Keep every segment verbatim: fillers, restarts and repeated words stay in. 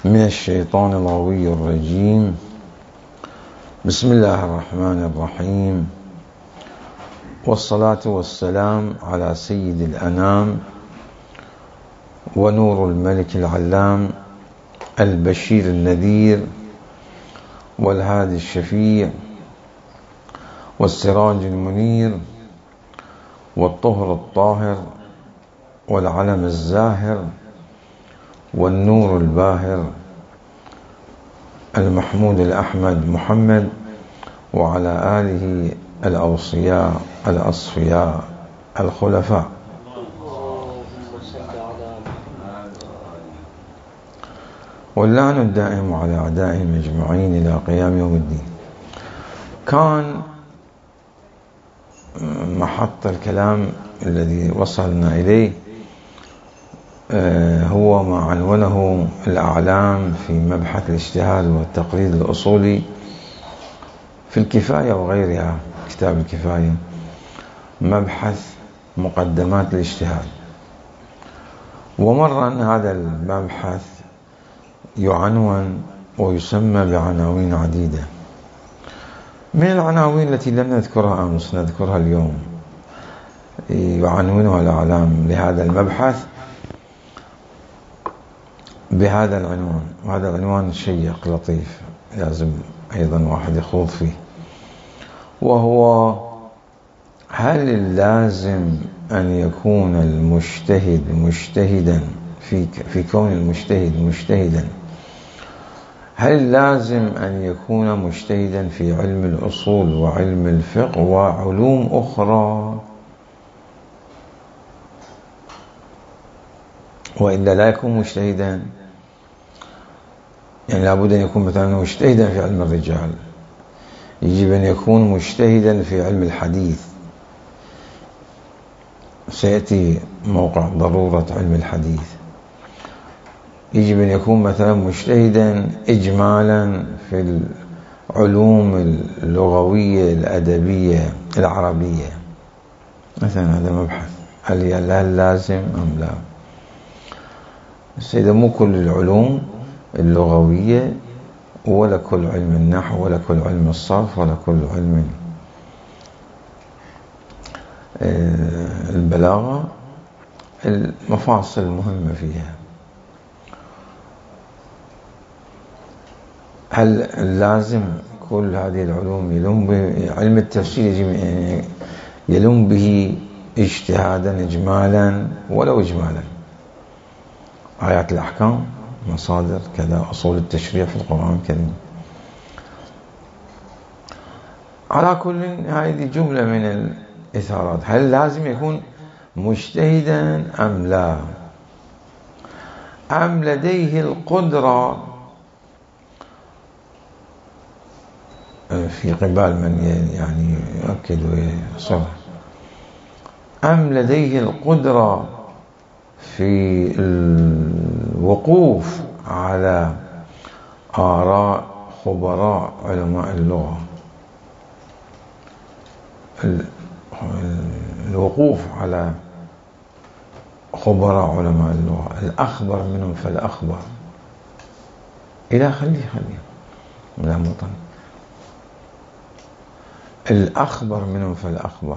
من الشيطان الغوي الرجيم. بسم الله الرحمن الرحيم، والصلاة والسلام على سيد الأنام ونور الملك العلام البشير النذير والهادي الشفيع والسراج المنير والطهر الطاهر والعلم الزاهر والنور الباهر المحمود الأحمد محمد، وعلى آله الأوصياء الأصفياء الخلفاء. واللعن الدائم على أعدائهم أجمعين إلى قيام يوم الدين. كان محط الكلام الذي وصلنا إليه هو ما عنونه الأعلام في مبحث الاجتهاد والتقليد الأصولي في الكفاية وغيرها، كتاب الكفاية، مبحث مقدمات الاجتهاد. ومر أن هذا المبحث يعنون ويسمى بعناوين عديدة. من العناوين التي لم نذكرها أمس نذكرها اليوم، يعنونها الأعلام لهذا المبحث بهذا العنوان، وهذا العنوان شيق لطيف لازم أيضا واحد يخوض فيه، وهو: هل اللازم أن يكون المجتهد مجتهدا في في كون المجتهد مجتهدا هل اللازم أن يكون مجتهدا في علم الأصول وعلم الفقه وعلوم أخرى، وإلا لا يكون مجتهدا؟ يعني لابد أن يكون مثلا مجتهدا في علم الرجال، يجب أن يكون مجتهدا في علم الحديث، سيأتي موقع ضرورة علم الحديث. يجب أن يكون مثلا مجتهدا إجمالا في العلوم اللغوية الأدبية العربية مثلا. هذا مبحث، هل هل لازم أم لا؟ السيدة مو كل العلوم اللغوية، ولا كل علم النحو، ولا كل علم الصرف، ولا كل علم البلاغة، المفاصل المهمة فيها. هل لازم كل هذه العلوم يلوم به؟ علم التفسير يجب يعني يلوم به اجتهادا إجمالا ولو إجمالا، آيات الأحكام، مصادر كذا، أصول التشريع في القرآن الكريم. على كل هذه جملة من الإثارات. هل لازم يكون مجتهدا أم لا؟ أم لديه القدرة في قبال من يعني يؤكد ويصر، أم لديه القدرة في الوقوف على آراء خبراء علماء اللغة، الوقوف على خبراء علماء اللغة، الأخبر منهم فالأخبر، إلى خليه خليه لا مطن الأخبر منهم فالأخبر.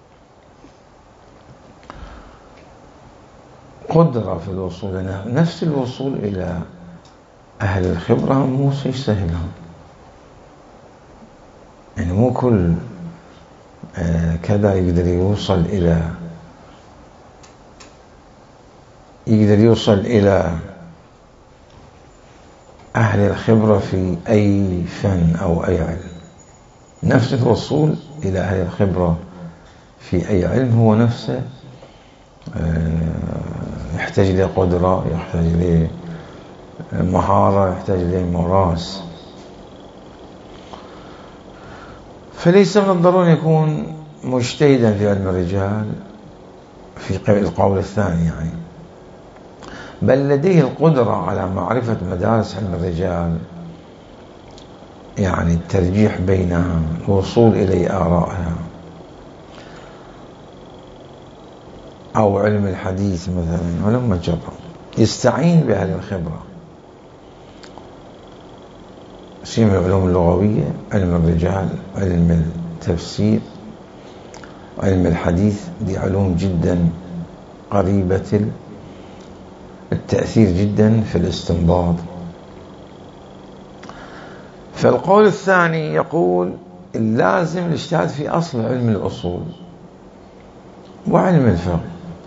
قدرة في الوصول، نفس الوصول إلى أهل الخبرة مو شيء سهل، يعني مو كل آه كذا يقدر يوصل إلى يقدر يوصل إلى أهل الخبرة في أي فن أو أي علم. نفس الوصول إلى أهل الخبرة في أي علم هو نفسه يحتاج إلى قدرة، يحتاج إلى مهارة، يحتاج إلى مراس. فليس من الضروري يكون مجتهدا في علم الرجال في القول الثاني يعني، بل لديه القدرة على معرفة مدارس علم الرجال، يعني الترجيح بينها، الوصول إلى آرائها، أو علم الحديث مثلا، ولما جرى يستعين بأهل الخبرة. سيما العلوم اللغوية، علم الرجال، علم التفسير، علم الحديث، دي علوم جدا قريبة التأثير جدا في الاستنباط. فالقول الثاني يقول اللازم الاجتهاد في أصل علم الأصول وعلم الفقه،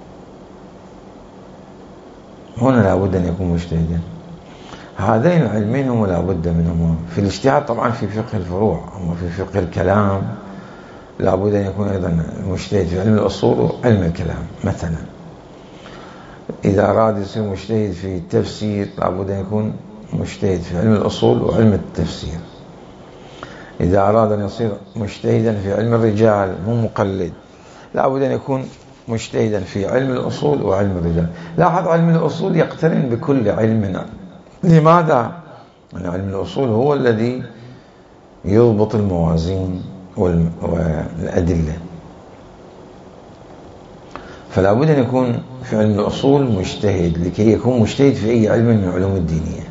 هنا لابد أن يكون مجتهدا. هذين العلمين هم لابد منهما في الاجتهاد. طبعا في فقه الفروع، أما في فقه الكلام لابد أن يكون أيضا مجتهد في علم الأصول وعلم الكلام. مثلا إذا أراد يصير مجتهد في التفسير لابد أن يكون مجتهد في علم الأصول وعلم التفسير. إذا أراد أن يصير مجتهدا في علم الرجال مو مقلد، لابد أن يكون مجتهدا في علم الأصول وعلم الرجال. لاحظ علم الأصول يقترن بكل علم. لماذا؟ لأن علم الأصول هو الذي يضبط الموازين والأدلة، فلا بد أن يكون في علم الأصول مجتهد لكي يكون مجتهد في أي علم من العلوم الدينية.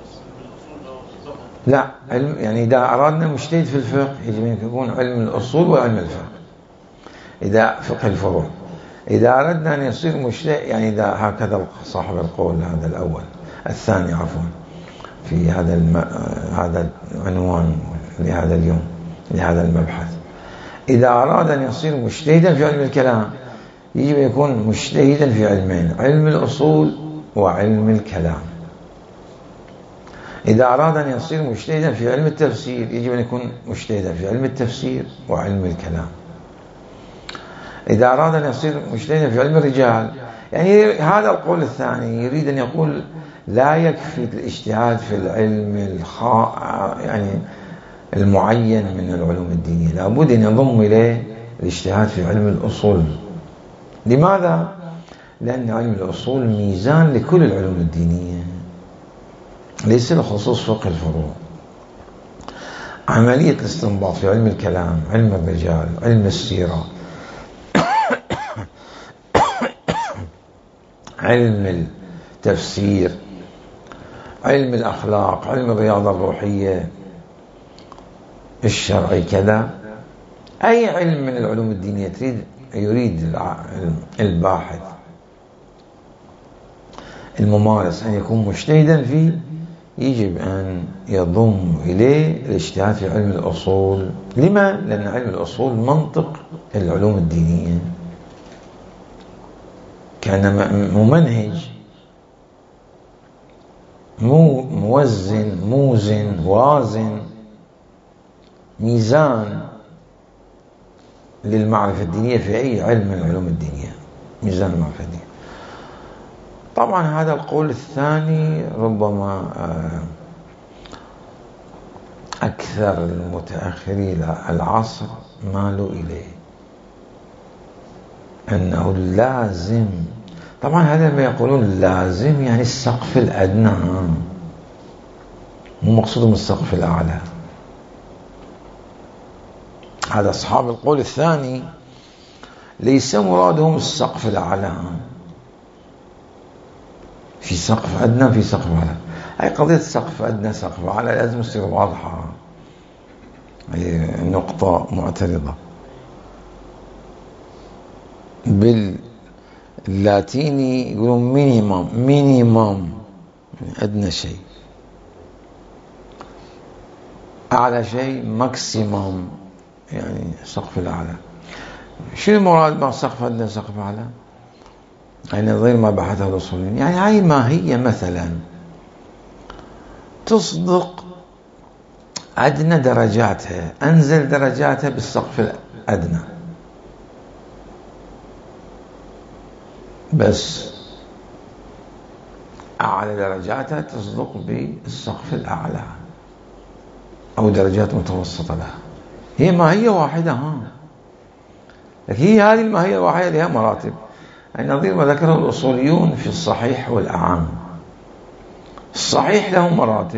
لا علم يعني إذا أرادنا مجتهد في الفقه يجب أن يكون علم الأصول وعلم الفقه. إذا فقه الفروع إذا أردنا أن يصير مجتهد، يعني إذا هكذا صاحب القول هذا الأول الثاني عفوا في هذا الم... هذا العنوان لهذا اليوم لهذا المبحث، إذا أراد أن يصير مجتهدا في علم الكلام يجب أن يكون مجتهدا في علمين، علم الأصول وعلم الكلام. إذا أراد أن يصير مجتهدا في علم التفسير يجب أن يكون مجتهدا في علم التفسير وعلم الكلام. إذا أراد أن يصير مجتهدا في علم الرجال، يعني هذا القول الثاني يريد أن يقول لا يكفي الاجتهاد في العلم الخا يعني المعين من العلوم الدينية، لابد أن يضم إليه الاجتهاد في علم الأصول. لماذا؟ لأن علم الأصول ميزان لكل العلوم الدينية، ليس لخصوص فقه الفروع. عملية الاستنباط في علم الكلام، علم الرجال، علم السيرة، علم التفسير، علم الأخلاق، علم الرياضة الروحية، الشرعي كذا، أي علم من العلوم الدينية تريد يريد الباحث الممارس أن يكون مجتهدا فيه يجب أن يضم إليه الاجتهاد في علم الأصول. لما؟ لأن علم الأصول منطق العلوم الدينية، كان ممنهج مو موزن موزن وازن ميزان للمعرفة الدينية في أي علم من العلوم الدينية، ميزان المعرفة الدينية. طبعا هذا القول الثاني ربما أكثر المتأخرين العصر مالوا إليه، أنه لازم. طبعا هذا ما يقولون لازم يعني السقف الأدنى، مو مقصودهم السقف الأعلى. هذا أصحاب القول الثاني ليس مرادهم السقف الأعلى، في سقف أدنى في سقف أعلى. أي قضية سقف أدنى سقف أعلى لازم تصير واضحة، هي نقطة معترضة. باللاتيني يقولون مينيمم مينيمم أدنى شيء، أعلى شيء ماكسيمم يعني سقف الأعلى. شنو المراد مع سقف أدنى سقف أعلى؟ يعني غير ما بحثه الأصوليين، يعني هاي ما هي مثلا تصدق أدنى درجاتها أنزل درجاتها بالسقف الأدنى، بس أعلى درجاتها تصدق بالسقف الأعلى أو درجات متوسطة لها. هي ماهية واحدة ها، لكن هي هذه الماهية الواحدة لها مراتب، يعني نظير ما ذكره الأصوليون في الصحيح والأعام. الصحيح له مراتب،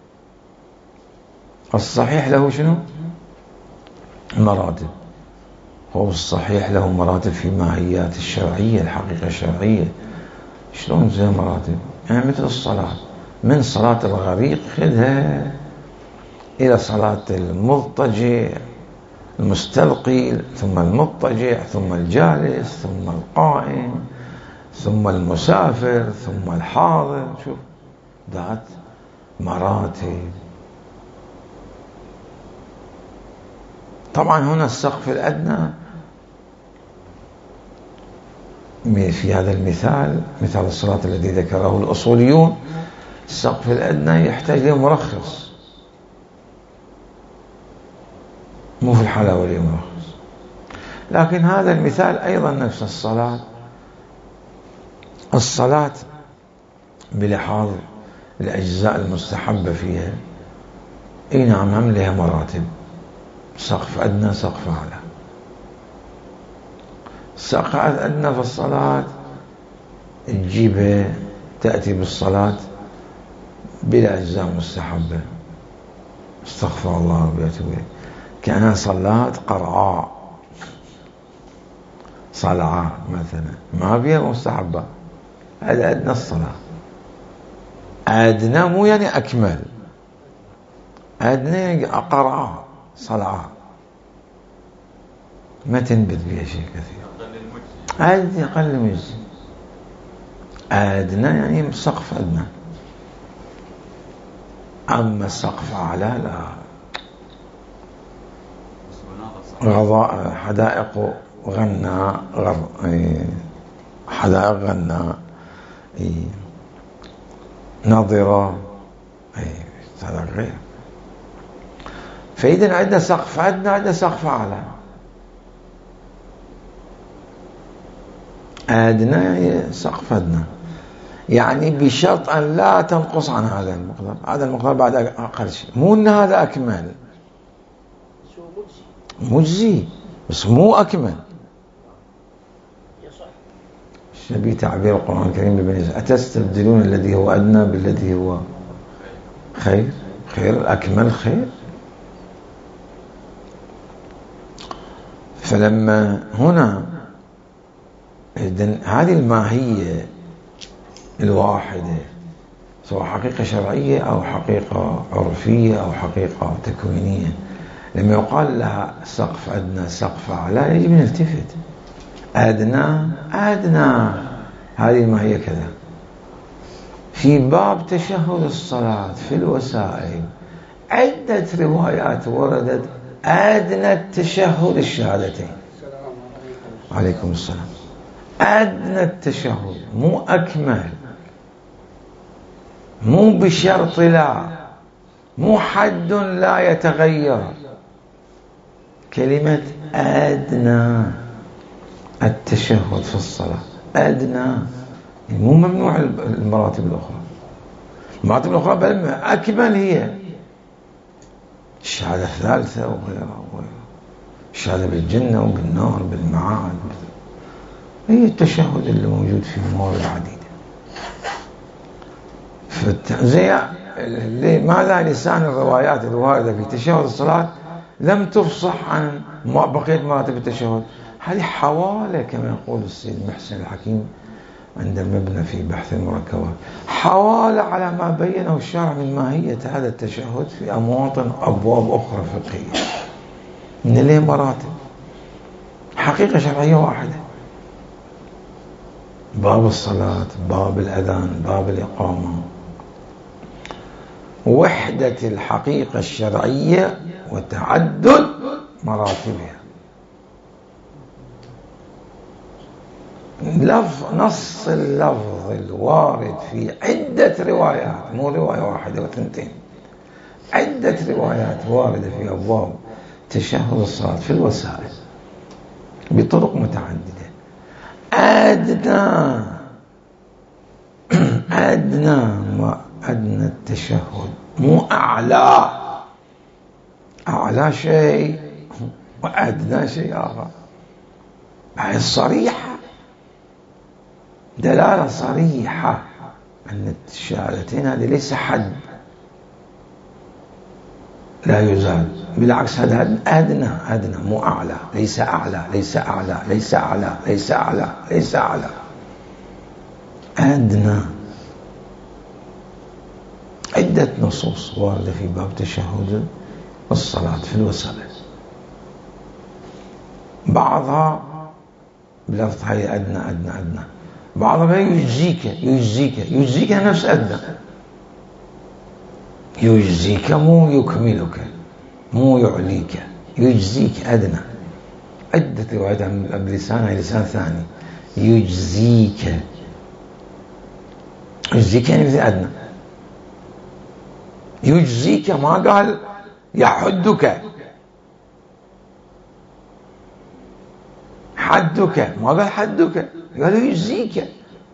الصحيح له شنو؟ مراتب. هو الصحيح له مراتب في ماهيات الشرعية، الحقيقة الشرعية. شلون زي مراتب؟ يعني مثل الصلاة، من صلاة الغريق خذها إلى صلاة المضطجع المستلقي، ثم المضطجع، ثم الجالس، ثم القائم، ثم المسافر، ثم الحاضر. شوف ذات مراتب. طبعا هنا السقف الأدنى في هذا المثال، مثال الصلاة الذي ذكره الأصوليون، السقف الأدنى يحتاج لمرخص، مو في الحالة أولية مرخص. لكن هذا المثال أيضا نفس الصلاة، الصلاة بلحاظ الأجزاء المستحبة فيها، اي نعم هم لها مراتب، سقف أدنى سقف أعلى. السقف أدنى في الصلاة تجيبها تأتي بالصلاة بلا أجزاء مستحبة، استغفر الله ربي وأتوب إليه، كأنها صلاة قرعاء صلعاء مثلا، ما فيها مستحبة، هذا أدنى الصلاة. أدنى مو يعني أكمل، أدنى يعني قرعاء صلعاء ما تنبت بها شيء كثير، أدنى أقل مجزي، أدنى يعني سقف أدنى. أما السقف أعلى لا، غضاء حدائق غناء غر... حدائق غناء ناظرة، هذا غير. فإذا عندنا سقف أدنى، عندنا سقف أعلى. أدنى يعني سقف أدنى، يعني بشرط أن لا تنقص عن هذا المقدار، هذا المقدار بعد أقل شيء، مو أن هذا أكمل، مجزي بس مو أكمل. شبيه تعبير القرآن الكريم ببني أتستبدلون الذي هو أدنى بالذي هو خير؟ خير الأكمل خير. فلما هنا إذن هذه الماهية الواحدة، سواء حقيقة شرعية أو حقيقة عرفية أو حقيقة تكوينية، لما يقال لها سقف أدنى سقف أعلى يجب أن نلتفت. أدنى أدنى هذه ما هي كذا. في باب تشهد الصلاة في الوسائل عدة روايات وردت أدنى التشهد الشهادتين. عليكم السلام. أدنى التشهد مو أكمل، مو بشرط لا، مو حد لا يتغير. كلمة أدنى التشهد في الصلاة أدنى، مو ممنوع المراتب الأخرى. المراتب الأخرى بل أكمل هي الشهادة الثالثة وغيرها وغيرها، الشهادة بالجنة وبالنار بالمعاد، هي التشهد اللي موجود في مواضع عديدة. زي ماذا لسان الروايات الواردة في تشهد الصلاة لم تفصح عن بقية مراتب التشهد. هذه حوالة كما يقول السيد محسن الحكيم عند المبنى في بحث المركبات، حوالة على ما بينه الشرع من ماهية هذا التشهد في أمواطن أبواب أخرى فقهية من له مراتب، حقيقة شرعية واحدة، باب الصلاة، باب الأذان، باب الإقامة، وحدة الحقيقة الشرعية وتعدد مراتبها. لفظ نص اللفظ الوارد في عدة روايات، مو رواية واحدة وثنتين، عدة روايات واردة في أبواب تشهد الصلاة في الوسائل بطرق متعددة. أدنى أدنى ما أدنى التشهد، مو أعلى، أعلى شيء وأدنى شيء آخر. هذه الصريحة، دلالة صريحة أن الشهادتين هذه ليس حد لا يزال، بالعكس هذا أدنى أدنى مو أعلى، ليس أعلى ليس أعلى ليس أعلى ليس أعلى ليس أعلى، أدنى. عدة نصوص واردة في باب تشهد الصلاة في الوسائل، بعضها بلفظ هاي أدنى أدنى أدنى، بعضها يجزيك يجزيك يجزيك نفس أدنى، يجزيك مو يكملك مو يعليك، يجزيك أدنى. عدة روايات عن بلسان هاي لسان ثاني. يجزيك يجزيك يعني مثل أدنى. يجزيك ما قال يحدك، حدك ما قال حدك، قال يجزيك.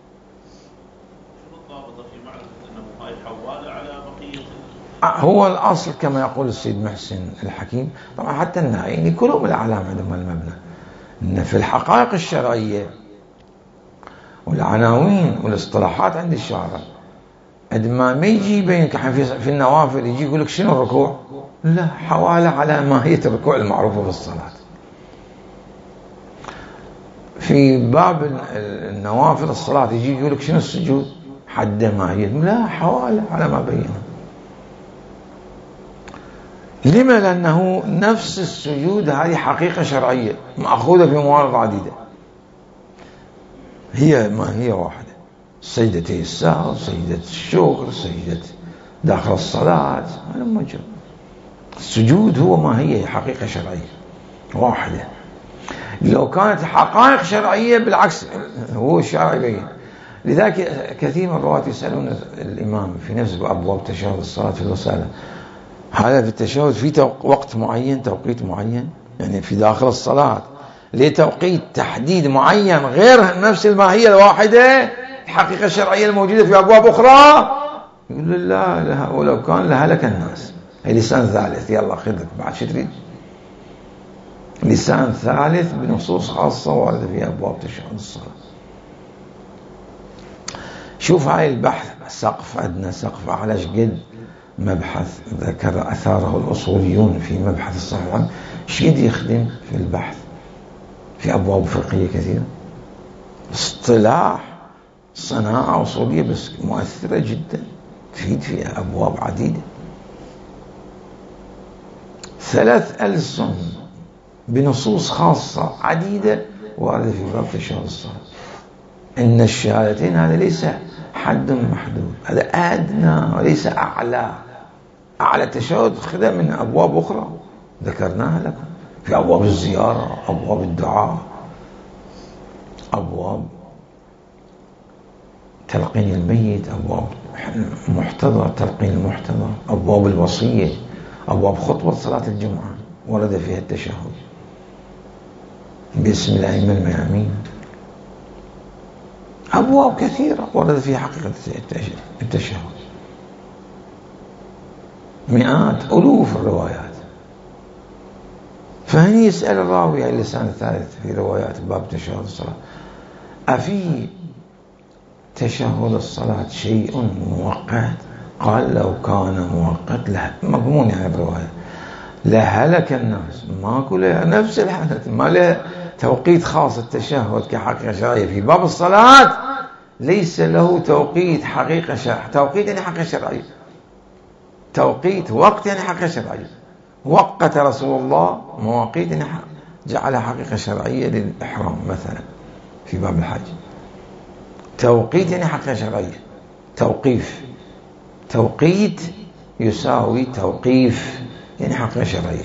هو الأصل كما يقول السيد محسن الحكيم، طبعا حتى النائيني كلهم الأعلام عندهم المبنى، إن في الحقائق الشرعية والعناوين والاصطلاحات عند الشارع عندما ما يجي يبينك في النوافل يجي يقول لك شنو الركوع؟ لا، حوالة على ماهية الركوع المعروفة في الصلاة. في باب النوافل الصلاة يجي يقول لك شنو السجود؟ حد ماهية، لا، حوالة على ما بينه. لما؟ لأنه نفس السجود هذه حقيقة شرعية مأخوذة في موارد عديدة، هي ما هي واحدة، سجدتي السهو، سجدة الشكر، سجدة داخل الصلاة، هذا موجود. السجود هو ما هي حقيقة شرعية واحدة. لو كانت حقائق شرعية بالعكس هو الشرع يبين. لذلك كثير من الرواة يسألون الإمام في نفس أبواب تشهد الصلاة في الوسائل، هذا في التشهد في وقت معين، توقيت معين، يعني في داخل الصلاة لتوقيت تحديد معين غير نفس الماهية الواحدة الحقيقة الشرعية الموجودة في أبواب أخرى؟ يقول لا لا، ولو كان لهلك الناس. هي لسان ثالث، يلا خذك بعد شو تريد؟ لسان ثالث بنصوص خاصة واردة في أبواب تشهد الصلاة. شوف هاي البحث، سقف أدنى سقف أعلى، شقد مبحث ذكر أثاره الأصوليون في مبحث الصحيح، شقد يخدم في البحث في أبواب فقهية كثيرة. اصطلاح صناعة أصولية بس مؤثرة جدا، تفيد في أبواب عديدة. ثلاث ألسن بنصوص خاصة عديدة واردة في باب تشهد الصلاة. إن الشهادتين هذا ليس حد محدود، هذا أدنى وليس أعلى. أعلى التشهد خذ من أبواب أخرى ذكرناها لكم، في أبواب الزيارة، أبواب الدعاء، أبواب تلقين الميت، أبواب محتضر تلقين المحتضر، أبواب الوصية، أبواب خطبة صلاة الجمعة ورد فيها التشهد باسم الأئمة الميامين. أبواب كثيرة ورد فيها حقيقة التشهد، مئات ألوف الروايات. فهني يسأل الراوي على اللسان الثالث في روايات باب تشهد الصلاة: أفي تشهد الصلاة شيء مؤقت؟ قال لو كان مؤقت له مضمون يعني برواية لهلك الناس، ما كله نفس الحدث، ما له توقيت خاص. التشهد كحقيقة شرعية في باب الصلاة ليس له توقيت حقيقة شرعية. توقيت يعني حقيقة شرعية، توقيت وقت يعني حقيقة شرعية. وقت رسول الله مواقيت يعني جعلها حقيقة شرعية للإحرام مثلا في باب الحج. توقيت يعني حقيقة شرعية، توقيف، توقيت يساوي توقيف يعني حقيقة شرعية.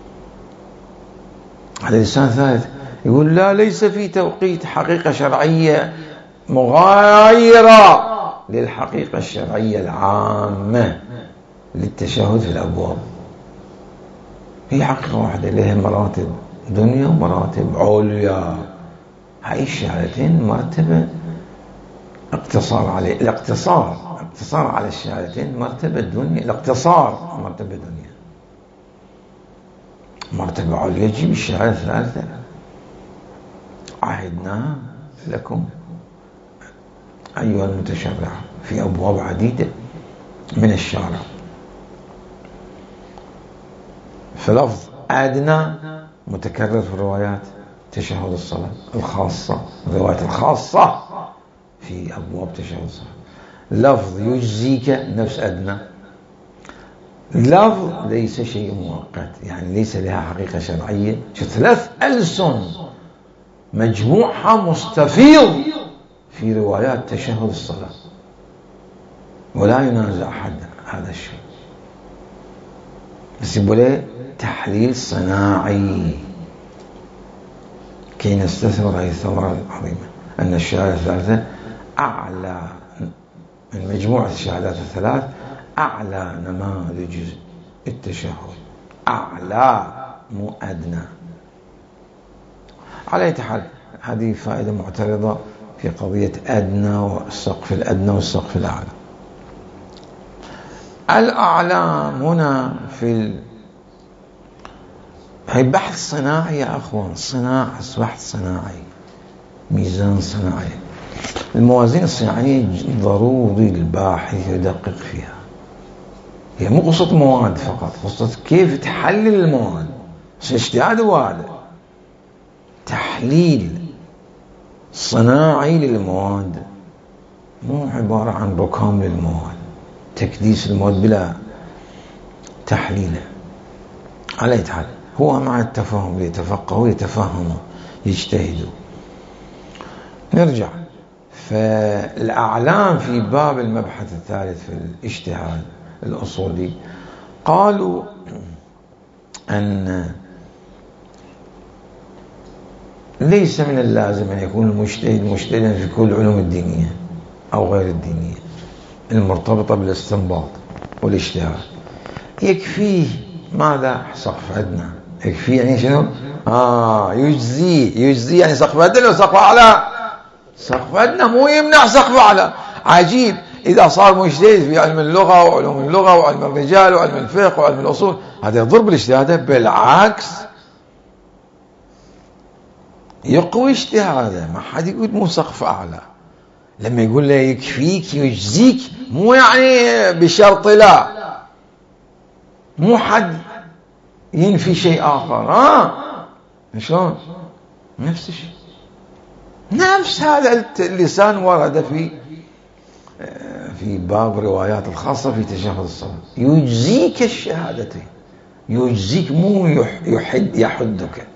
هذا لسان ثالث يقول لا، ليس في توقيت حقيقة شرعية مغايرة للحقيقة الشرعية العامة للتشهد في الأبواب. هي حقيقة واحدة لها مراتب دنيا ومراتب عليا. هاي الشهادتين مرتبة اقتصار عليه، الاقتصار اقتصار على الشهادتين مرتبة دنيا، الاقتصار مرتبة دنيا، مرتبة عليا يجيب الشهادة الثالثة. عهدنا لكم أيها المتشرع في أبواب عديدة من الشارع. فلفظ أدنى متكرر في الروايات تشهد الصلاة الخاصة، الروايات الخاصة في أبواب تشهد الصلاة. لفظ يجزيك نفس أدنى، لفظ ليس شيء مؤقت، يعني ليس لها حقيقة شرعية. ثلاث ألسن مجموعها مستفيض في روايات تشهد الصلاة، ولا ينازع أحد هذا الشيء، بس يقول تحليل صناعي كي نستثمر هذه الثمرة العظيمة، أن الشهادة الثالثة أعلى من مجموعة الشهادات الثلاث، أعلى نماذج التشهد، أعلى مو أدنى. على أي حال هذه فائدة معترضة في قضية أدنى والسقف الأدنى والسقف الأعلى. الأعلام هنا في ال... هي بحث صناعي يا أخوان، صناعة، بحث صناعي، ميزان صناعي. الموازين الصناعية ضروري الباحث يدقق فيها، هي مو قصة مواد فقط، قصة كيف تحلل المواد، مش اجتهاد واحد، تحليل صناعي للمواد، مو عبارة عن ركام للمواد، تكديس المواد بلا تحليله. على أي حال هو مع التفاهم يتفقهوا يتفهموا يجتهدوا. نرجع، فالأعلام في باب المبحث الثالث في الاجتهاد الأصولي قالوا أن ليس من اللازم أن يكون المجتهد مجتهدا في كل العلوم الدينية أو غير الدينية المرتبطة بالاستنباط والاجتهاد. يكفيه ماذا؟ سقف أدنى. يكفيه يعني شنو؟ آه يجزي يجزي يعني سقف أدنى وسقف أعلى. سقف أدنى مو يمنع سقف أعلى. عجيب إذا صار مجتهد في علم اللغة وعلوم اللغة وعلم الرجال وعلم الفقه وعلم الأصول، هذا يضر بالاجتهاد، بالعكس يقوي اجتهاده. ما حد يقول مو سقف أعلى. لما يقول له يكفيك يجزيك مو يعني بشرط لا، مو حد ينفي شيء آخر. آه شلون؟ نفس الشيء، نفس هذا اللسان ورد في في باب روايات الخاصة في تشهد الصلاة، يجزيك الشهادتين، يجزيك مو يحد يحدك.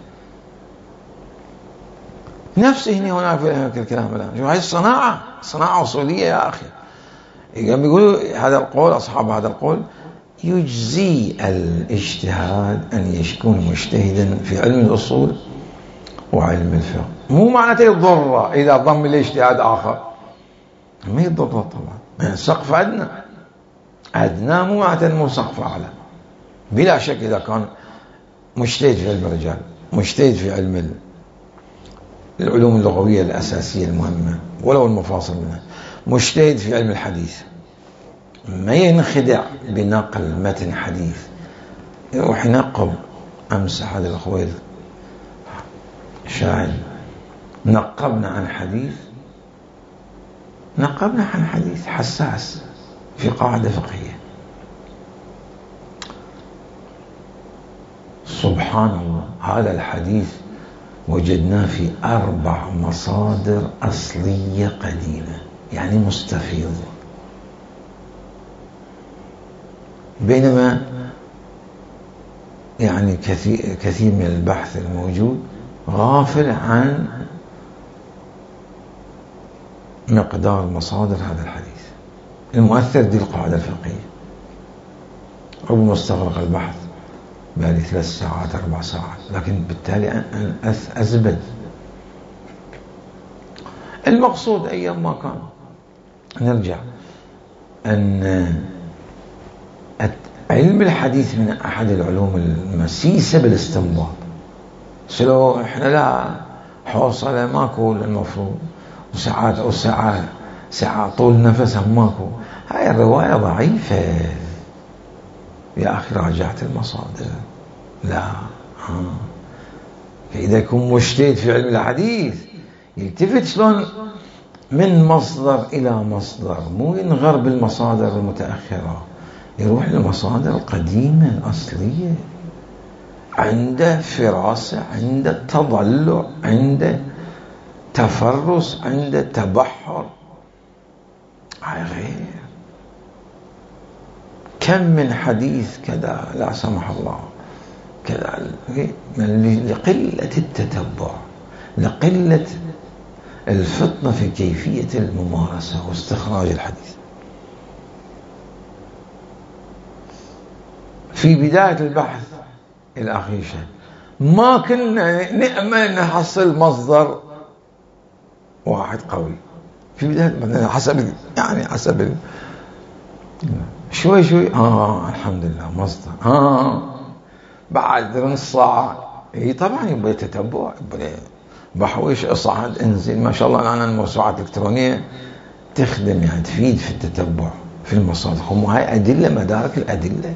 نفسه هنا في الكلام الآن. شو هاي الصناعة، صناعة أصولية يا أخي. يعني بيقولوا هذا القول، أصحاب هذا القول، يجزي الاجتهاد أن يكون مجتهدا في علم الأصول وعلم الفقه. مو معناته يضر إذا ضم الاجتهاد آخر، ما يضر طبعا. يعني سقف أدنى، أدنى مو معناته مو سقف أعلى. بلا شك إذا كان مجتهد في علم الرجال، مجتهد في علم العلوم اللغوية الأساسية المهمة ولو المفاصل منها، مجتهد في علم الحديث، ما ينخدع بنقل متن حديث، يروح ينقب. أمس أحد الأخوة شاهد، نقبنا عن حديث، نقبنا عن حديث حساس في قاعدة فقهية. سبحان الله، هذا الحديث وجدناه في أربع مصادر أصلية قديمة، يعني مستفيض. بينما يعني كثير, كثير من البحث الموجود غافل عن مقدار مصادر هذا الحديث المؤثر. دي القاعدة الفقهية. ربما استغرق البحث بقالي ثلاث ساعات أربع ساعات، لكن بالتالي أن أزبد. المقصود أيام ما كان، نرجع أن علم الحديث من أحد العلوم المسيسة بالاستنباط. سلو إحنا لا حوصلة ماكو المفروض، وساعات أو ساعات ساعات طول نفسها ماكو. هاي الرواية ضعيفة يا أخي، راجعت المصادر. لا ها. فإذا يكون مجتهد في علم الحديث يلتفت شلون من مصدر إلى مصدر، مو ينغر بالمصادر المتأخرة، يروح للمصادر القديمة الأصلية. عنده فراسة، عنده تضلع، عنده تفرس، عنده تبحر. هاي غير كم من حديث كذا لا سمح الله كذا، لقلة التتبع، لقلة الفطنة في كيفية الممارسة واستخراج الحديث. في بداية البحث الأخي شيء ما كنا نأمل نحصل مصدر واحد قوي في بداية، حسب يعني حسب شوي شوي آه الحمد لله مصدر آه بعد نص ساعة اي طبعا يبقى تتبع، يبقى بحوش اصعد انزل. ما شاء الله الآن الموسوعات الإلكترونية تخدم يعني تفيد في التتبع في المصادر، هم هاي أدلة مدارك الأدلة.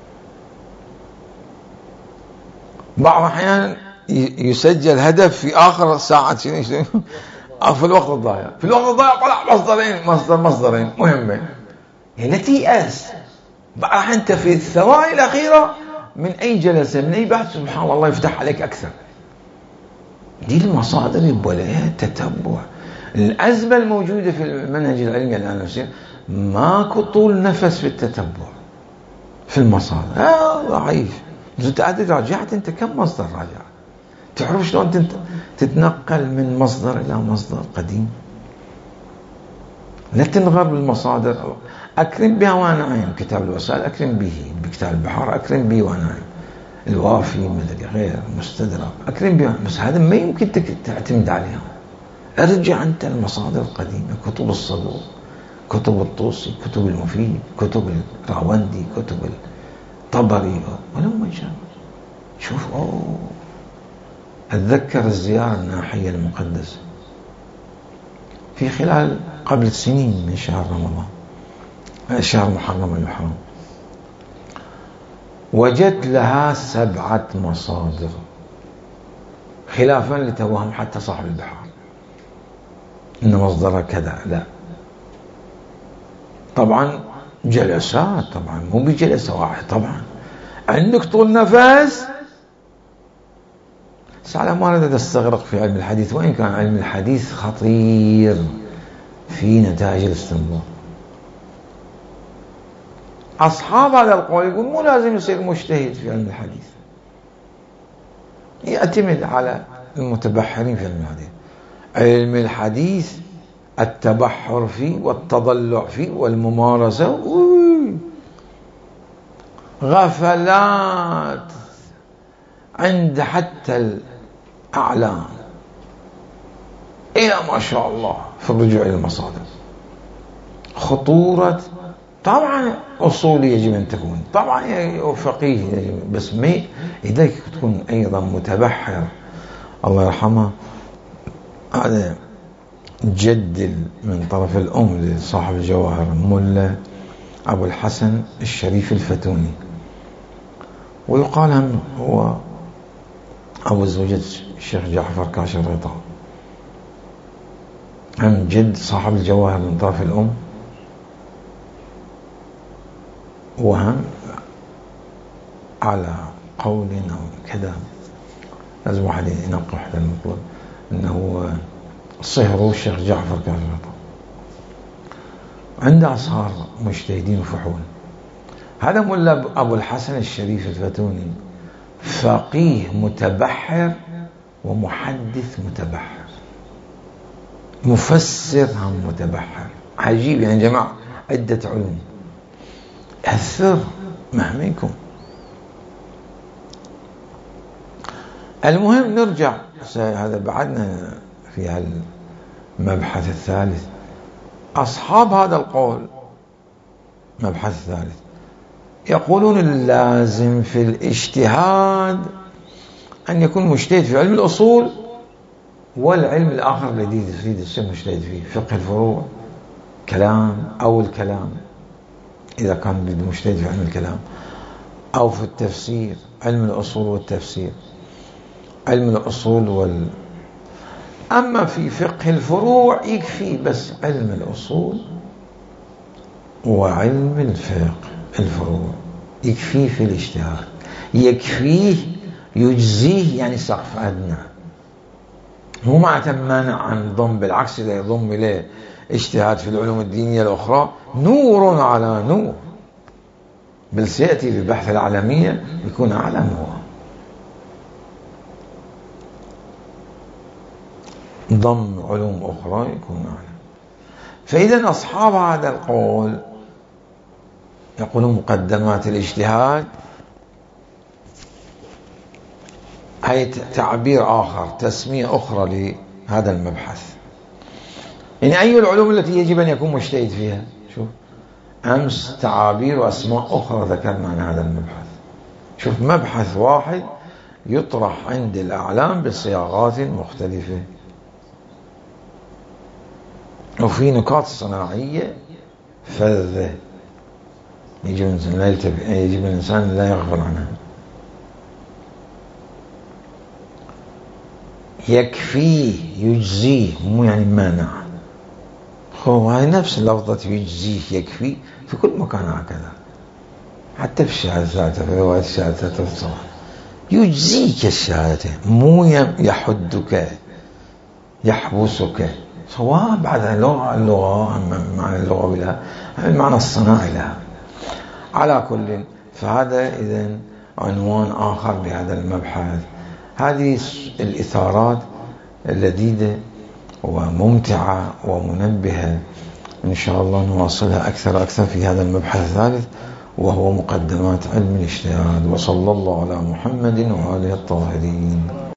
بعض الأحيان يسجل هدف في آخر الساعة في الوقت الضايع، في الوقت الضايع طلع مصدرين مصدر مصدرين مهمين، لا تيأس. بعض الأحيان أنت في الثواني الأخيرة من أي جلسة من أي بحث سبحان الله يفتح عليك أكثر. دي المصادر يبقى لها تتبع. الأزمة الموجودة في المنهج العلمي الآن ماكو طول نفس في التتبع في المصادر، آه ضعيف. أنت راجعت أنت كم مصدر راجع، تعرف شلون تتنقل من مصدر إلى مصدر قديم. لا تنغر بالمصادر، أكرم بها وأنا عين. كتاب الوسائل أكرم به، بكتاب البحار أكرم به وأنا عين، الوافي مدري غير مستدرك أكرم به، بس هذا ما يمكن تعتمد عليها. ارجع أنت المصادر القديمة، كتب الصدوق، كتب الطوسي، كتب المفيد، كتب الراوندي، كتب الطبري، ولو ما جاء شوف. أوه أتذكر الزيارة الناحية المقدسة في خلال قبل سنين من شهر رمضان، شهر محرم الحرام، وجدت لها سبعة مصادر خلافا لتوهم حتى صاحب البحار إن مصدرها كذا. لا طبعا جلسات، طبعا مو بجلسة واحدة، طبعا عندك طول نفس. بس على ما أريد أستغرق في علم الحديث، وإن كان علم الحديث خطير في نتائج الاستنباط. أصحاب هذا القول يقول مو لازم يصير مجتهد في علم الحديث، يعتمد على المتبحرين في علم الحديث. علم الحديث التبحر فيه والتضلع فيه والممارسة غفلات عند حتى الأعلام إلى ما شاء الله في الرجوع إلى المصادر. خطورة طبعا أصول يجب أن تكون، طبعا فقيه يجب، بس ما إذا تكون أيضا متبحر. الله يرحمه هذا جد من طرف الأم لصاحب الجواهر، ملا أبو الحسن الشريف الفتوني، ويقال هم هو أبو زوجة الشيخ جعفر كاشف الغطاء، هم جد صاحب الجواهر من طرف الأم، وهم على قول أو كذا لازم واحد ينقح واحد المطلب أنه صهره الشيخ جعفر كاشف الغطاء. عنده أصهار مجتهدين وفحول. هذا ملا أبو الحسن الشريف الفتوني فقيه متبحر ومحدث متبحر، مفسر هم متبحر، عجيب يعني جماعة عدة علوم أثر مهما يكون. المهم نرجع، هذا بعدنا في المبحث الثالث. أصحاب هذا القول مبحث الثالث يقولون اللازم في الاجتهاد أن يكون مجتهد في علم الأصول والعلم الآخر الذي يريد الشيء مجتهد فيه، فقه الفروع، كلام أو الكلام إذا كان يريد مجتهد في علم الكلام، أو في التفسير علم الأصول والتفسير، علم الأصول وال أما في فقه الفروع يكفي بس علم الأصول وعلم الفقه الفروع، يكفيه في الاجتهاد، يكفيه يجزيه يعني سقف أدنى، مو معناته مانع عن ضم، بالعكس إذا يضم إليه اجتهاد في العلوم الدينية الأخرى نور على نور. بل سيأتي ببحث العالمية يكون أعلم هو. ضم علوم أخرى يكون أعلم. فإذا أصحاب هذا القول يقولون مقدمات الاجتهاد هي تعبير آخر، تسمية أخرى لهذا المبحث. يعني أي العلوم التي يجب أن يكون مجتهد فيها؟ شوف أمس تعابير وأسماء أخرى ذكرنا عن هذا المبحث. شوف مبحث واحد يطرح عند الأعلام بصياغات مختلفة، وفي نقاط صناعية فذة يجب الإنسان لا يلتفت، يجب الإنسان لا يغفل عنها. يكفيه يجزيه، مو يعني مانع. هو هاي نفس لفظة يجزيه يكفي في كل مكان هكذا، حتى في الشهادات، في رواية الشهادات في الصلاة يجزيك الشهادة، مو يحدك يحبسك. سواء بعد اللغة اللغة معنى اللغة بلا المعنى الصناعي لها. على كل، فهذا إذن عنوان آخر لهذا المبحث. هذه الإثارات اللذيذة وممتعة ومنبهة إن شاء الله نواصلها أكثر أكثر في هذا المبحث الثالث، وهو مقدمات علم الاجتهاد. وصلى الله على محمد وآله الطاهرين.